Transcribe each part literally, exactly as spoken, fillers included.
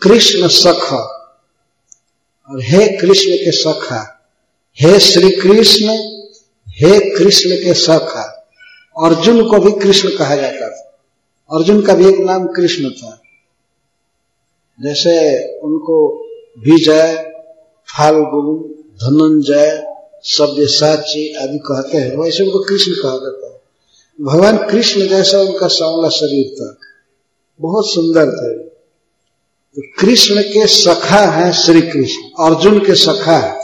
कृष्ण सखा, और हे कृष्ण के सखा, हे श्री कृष्ण, हे कृष्ण के सखा। अर्जुन को भी कृष्ण कहा जाता था, अर्जुन का भी एक नाम कृष्ण था। जैसे उनको विजय, फाल्गुन, धनंजय, सब्यसाची आदि कहते हैं, वैसे उनको कृष्ण कहा जाता है। भगवान कृष्ण जैसा उनका सांवला शरीर था, बहुत सुंदर थे। तो कृष्ण के सखा हैं श्री कृष्ण, अर्जुन के सखा है।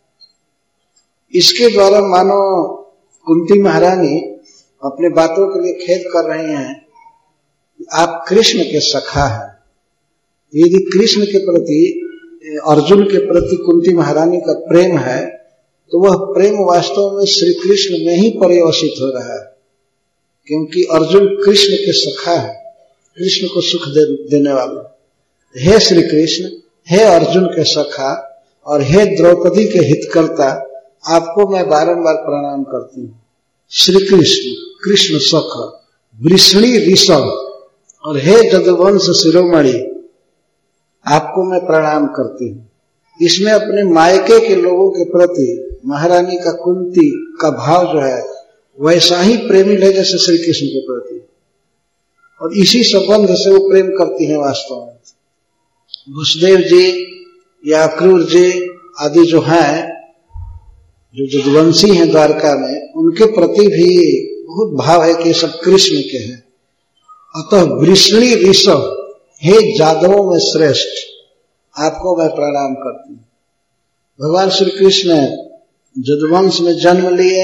इसके द्वारा मानो कुंती महारानी अपने बातों के लिए खेद कर रहे हैं, आप कृष्ण के सखा हैं। यदि कृष्ण के प्रति, अर्जुन के प्रति कुंती महारानी का प्रेम है, तो वह प्रेम वास्तव में श्री कृष्ण में ही पर्यवसित हो रहा है, क्योंकि अर्जुन कृष्ण के सखा है, कृष्ण को सुख दे, देने वाले। हे श्री कृष्ण, हे अर्जुन के सखा, और हे द्रौपदी के हितकर्ता, आपको मैं बारंबार प्रणाम करती हूँ। श्री कृष्ण, कृष्ण सखा, वृषणी ऋषभ, और हे जदुवंश शिरोमणि, आपको मैं प्रणाम करती हूँ। इसमें अपने मायके के लोगों के प्रति महारानी का कुंती का भाव जो है वैसा ही प्रेमी है जैसे श्री कृष्ण के प्रति, और इसी संबंध से वो प्रेम करती हैं वास्तव में। वसुदेव जी या अक्रूर जी आदि जो हैं, जो जदुवंशी हैं द्वारका में, उनके प्रति भी बहुत भाव है कि सब कृष्ण के हैं। अतः वृषणी ऋषभ, हे जादवों में श्रेष्ठ, आपको मैं प्रणाम करती हूँ। भगवान श्री कृष्ण जदुवंश में जन्म लिए,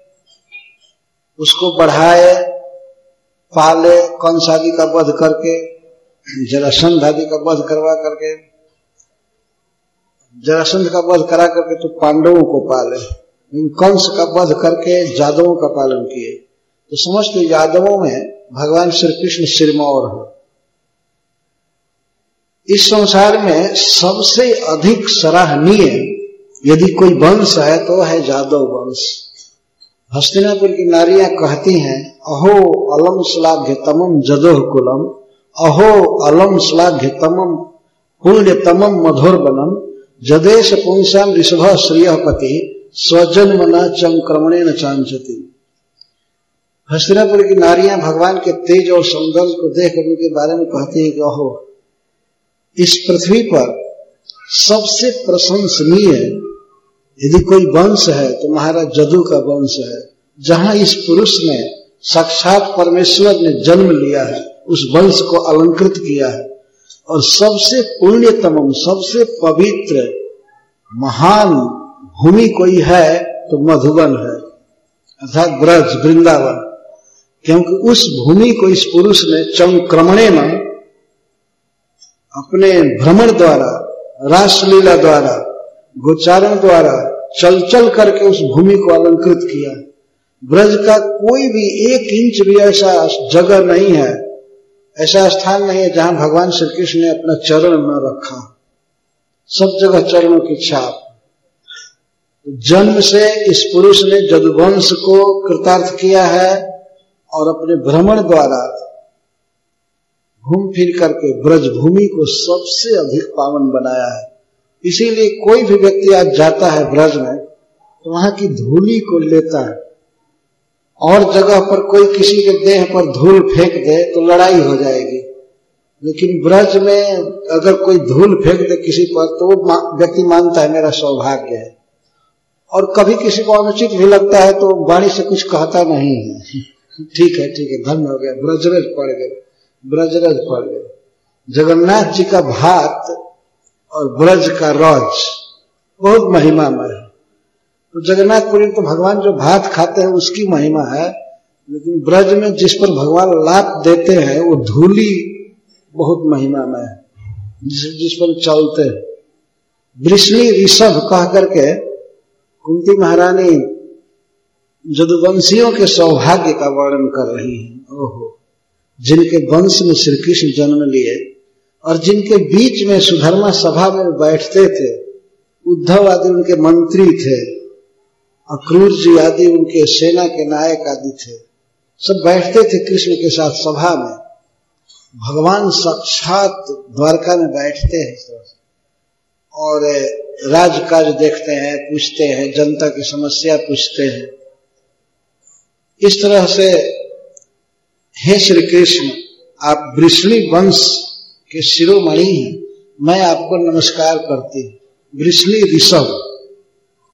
उसको बढ़ाए, पाले, कंस आदि का वध करके, जरासंध आदि का वध करवा करके, जरासंध का वध करा करके तो पांडवों को पाले, कंस का वध करके यादवों का पालन किए। तो समझते यादवों में भगवान श्री कृष्ण सिरमौर है। इस संसार में सबसे अधिक सराहनीय यदि कोई वंश है तो है यादव वंश। हस्तिनापुर की नारियां कहती हैं, अहो अलम श्लाघ्यतमम जदोह कुलम, अहो अलम श्लाघ्यतमम पुण्यतमम मधुरवनम, जदेश पुंसाम ऋषभ श्रियपति, स्वजन्मना चंक्रमणेन चांचति। हस्तिनापुर की नारियां भगवान के तेज और सौंदर्य को देखकर उनके बारे में कहती हैं कि अहो, इस पृथ्वी पर सबसे प्रशंसनीय यदि कोई वंश है तो महाराज जदू का वंश है। जहां इस पुरुष ने साक्षात परमेश्वर ने जन्म लिया है, उस वंश को अलंकृत किया है। और सबसे पुण्यतम, सबसे पवित्र महान भूमि कोई है तो मधुबन है, अर्थात ब्रज, वृंदावन। क्योंकि उस भूमि को इस पुरुष ने चंक्रमणे में अपने भ्रमण द्वारा, रासलीला द्वारा, गोचारण द्वारा चल चल करके उस भूमि को अलंकृत किया। ब्रज का कोई भी एक इंच भी ऐसा जगह नहीं है, ऐसा स्थान नहीं है जहां भगवान श्री कृष्ण ने अपना चरण न रखा। सब जगह चरणों की छाप। जन्म से इस पुरुष ने जदुवंश को कृतार्थ किया है और अपने भ्रमण द्वारा घूम फिर करके ब्रज भूमि को सबसे अधिक पावन बनाया है। इसीलिए कोई भी व्यक्ति आज जाता है ब्रज में तो वहां की धूली को लेता है। और जगह पर कोई किसी के देह पर धूल फेंक दे तो लड़ाई हो जाएगी, लेकिन ब्रज में अगर कोई धूल फेंक दे किसी पर तो वो व्यक्ति मानता है मेरा सौभाग्य है। और कभी किसी को अनुचित भी लगता है तो वाणी से कुछ कहता नहीं है, ठीक है ठीक है, धन्य हो गया, ब्रजरज पड़ गए, ब्रजरज पड़ गए। जगन्नाथ जी का भात और ब्रज का रज बहुत महिमामय है। तो जगन्नाथपुरी तो भगवान जो भात खाते हैं उसकी महिमा है, लेकिन ब्रज में जिस पर भगवान लाप देते हैं वो धूली बहुत महिमामय है, जिस, जिस पर चलते हैं। वृषणी ऋषभ कह करके कुंती महारानी जदुवंशियों के सौभाग्य का वर्णन कर रही है। ओहो, जिनके वंश में श्री कृष्ण जन्म लिए और जिनके बीच में सुधर्मा सभा में बैठते थे। उद्धव आदि उनके मंत्री थे, अक्रूर जी आदि उनके सेना के नायक आदि थे, सब बैठते थे कृष्ण के साथ सभा में। भगवान साक्षात द्वारका में बैठते हैं और राजकाज देखते हैं, पूछते हैं, जनता की समस्या पूछते हैं। इस तरह से हे श्री कृष्ण, आप वृष्णि वंश के शिरोमणि हैं, मैं आपको नमस्कार करती हूँ। वृष्णि ऋषभ